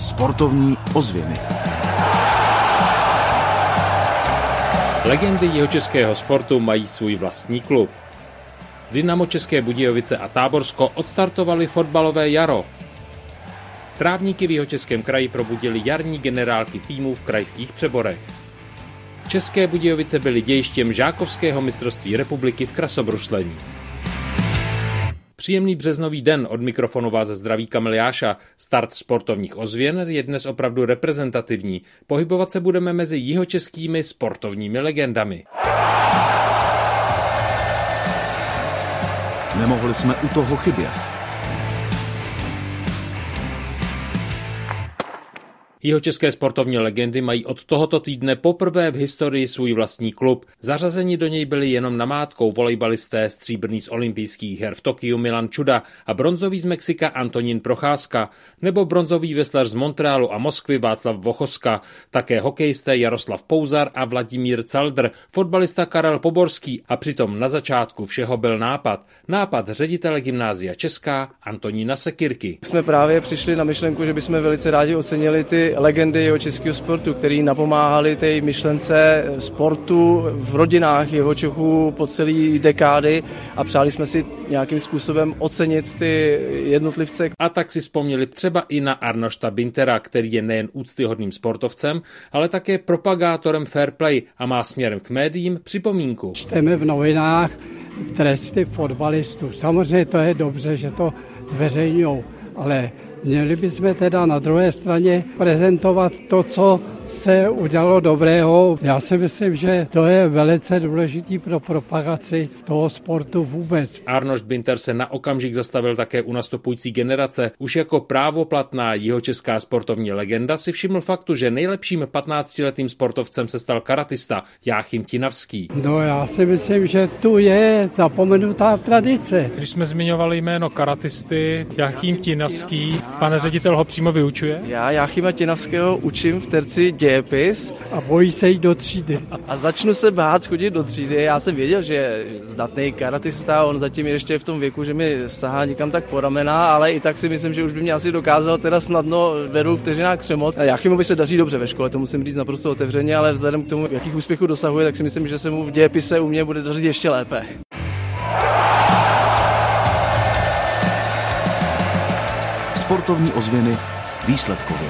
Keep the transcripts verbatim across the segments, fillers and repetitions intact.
Sportovní ozvěny. Legendy jihočeského sportu mají svůj vlastní klub. Dynamo České Budějovice a Táborsko odstartovali fotbalové jaro. Trávníky v Jihočeském kraji probudili jarní generálky týmů v krajských přeborech. České Budějovice byly dějištěm žákovského mistrovství republiky v krasobruslení. Příjemný březnový den, od mikrofonu vás zdraví Kamil Jáša. Start sportovních ozvěn je dnes opravdu reprezentativní. Pohybovat se budeme mezi jihočeskými sportovními legendami. Nemohli jsme u toho chybět. Jihočeské sportovní legendy mají od tohoto týdne poprvé v historii svůj vlastní klub. Zařazeni do něj byli jenom namátkou volejbalisté, stříbrný z olympijských her v Tokiu Milan Čuda a bronzový z Mexika Antonín Procházka, nebo bronzový veslař z Montrealu a Moskvy Václav Vochoska, také hokejisté Jaroslav Pouzar a Vladimír Caldr, fotbalista Karel Poborský a přitom na začátku všeho byl nápad. Nápad ředitele Gymnázia Česká Antonína Sekyrky. Jsme právě přišli na myšlenku, že bychom velice rádi ocenili ty legendy jihočeského sportu, který napomáhali té myšlence sportu v rodinách Jihočechů po celé dekády a přáli jsme si nějakým způsobem ocenit ty jednotlivce. A tak si vzpomněli třeba i na Arnošta Bintera, který je nejen úctyhodným sportovcem, ale také propagátorem fair play a má směrem k médiím připomínku. Čteme v novinách tresty fotbalistů. Samozřejmě to je dobře, že to zveřejňují, ale měli bychom teda na druhé straně prezentovat to, co se udělalo dobrého. Já si myslím, že to je velice důležitý pro propagaci toho sportu vůbec. Arnošt Binter se na okamžik zastavil také u nastupující generace. Už jako právoplatná jihočeská sportovní legenda si všiml faktu, že nejlepším patnáctiletým sportovcem se stal karatista Jáchym Tinavský. No já si myslím, že tu je zapomenutá tradice. Když jsme zmiňovali jméno karatisty Jáchym Tinavský, pane ředitel ho přímo vyučuje? Já Jáchyma Tinavského učím v terci dějepis. A bojí se jít do třídy. A začnu se bát chodit do třídy. Já jsem věděl, že je zdatný karatista, on zatím ještě v tom věku, že mi sahá někam tak po ramena, ale i tak si myslím, že už by mě asi dokázal teda snadno ve dvou vteřinách přemoct. Jáchymovi se daří dobře ve škole, to musím říct naprosto otevřeně, ale vzhledem k tomu, jakých úspěchů dosahuje, tak si myslím, že se mu v dějepise u mě bude dařit ještě lépe. Sportovní ozvěny výsledkově.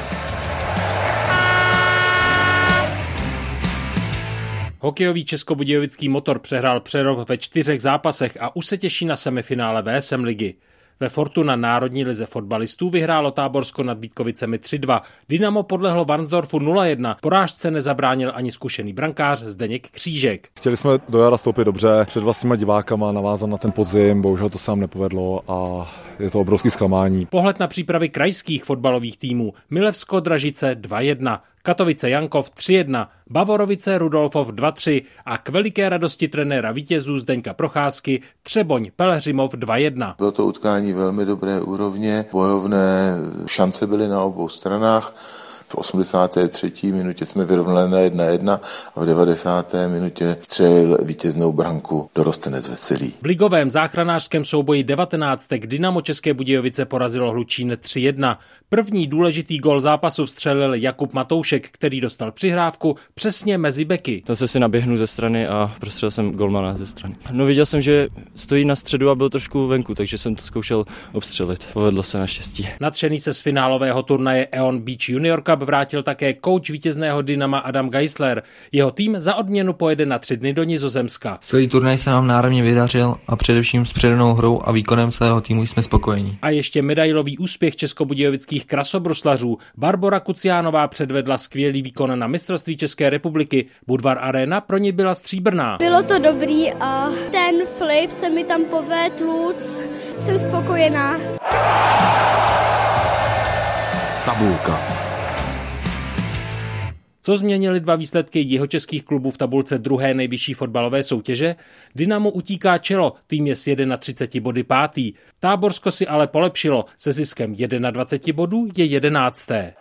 Hokejový českobudějovický Motor přehrál Přerov ve čtyřech zápasech a už se těší na semifinále V S M ligy. Ve Fortuna národní lize fotbalistů vyhrálo Táborsko nad Vítkovicemi tři dva. Dynamo podlehlo Varnsdorfu nula jedna. Porážce nezabránil ani zkušený brankář Zdeněk Křížek. Chtěli jsme do jara stoupit dobře, před vlastníma divákama navázat na ten podzim, bohužel to sám nepovedlo a je to obrovský zklamání. Pohled na přípravy krajských fotbalových týmů: Milevsko Dražice dva jedna, Katovice Jankov tři jedna, Bavorovice Rudolfov dva tři a k veliké radosti trenéra vítězů Zdeňka Procházky Třeboň Pelhřimov dva jedna. Bylo to utkání velmi dobré úrovně, bojovné šance byly na obou stranách. V osmdesáté třetí minutě jsme vyrovnali na jedna jedna a v devadesáté minutě střelil vítěznou branku Dorostenec Veselý. V ligovém záchranářském souboji devatenáctek Dynamo České Budějovice porazilo Hlučín tři jedna. První důležitý gól zápasu vstřelil Jakub Matoušek, který dostal přihrávku přesně mezi beky. Tam se si naběhnu ze strany a prostřelil jsem golmana ze strany. No, viděl jsem, že stojí na středu a byl trošku venku, takže jsem to zkoušel obstřelit. Povedlo se naštěstí. Nadšený se z finálového turnaje E O N Beach Junior Cup vrátil také kouč vítězného Dynama Adam Geisler. Jeho tým za odměnu pojede na tři dny do Nizozemska. Celý turnaj se nám náramně vydařil a především s předanou hrou a výkonem svého týmu jsme spokojení. A ještě medailový úspěch českobudějovických krasobruslařů. Barbora Kuciánová předvedla skvělý výkon na mistrovství České republiky. Budvar Arena pro ně byla stříbrná. Bylo to dobrý a ten flip se mi tam povedl, jsem spokojená. Tabulka. Co změnily dva výsledky jihočeských klubů v tabulce druhé nejvyšší fotbalové soutěže? Dynamo utíká čelo, tým je s třiceti jedna body pátý. Táborsko si ale polepšilo, se ziskem dvacet jedna bodů je jedenácté.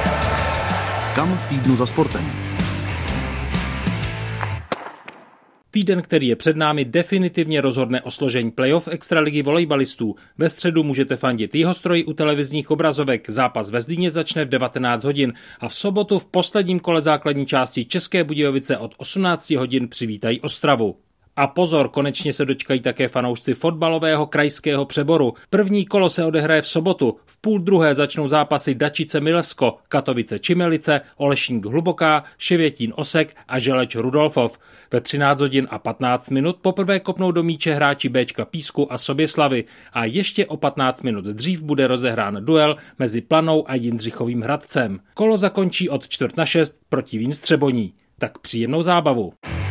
Kam v týdnu za sportem? Týden, který je před námi, definitivně rozhodne o složení playoff extraligy volejbalistů. Ve středu můžete fandit Jihostroji u televizních obrazovek. Zápas ve Zlíně začne v devatenáct hodin a v sobotu v posledním kole základní části České Budějovice od osmnáct hodin přivítají Ostravu. A pozor, konečně se dočkají také fanoušci fotbalového krajského přeboru. První kolo se odehraje v sobotu. V půl druhé začnou zápasy Dačice Milevsko, Katovice Čimelice, Olešník Hluboká, Ševětín Osek a Želeč Rudolfov. Ve třináct hodin a patnáct minut poprvé kopnou do míče hráči Béčka Písku a Soběslavy a ještě o patnáct minut dřív bude rozehrán duel mezi Planou a Jindřichovým Hradcem. Kolo zakončí od čtvrt na šest proti Vín Střeboní. Tak příjemnou zábavu.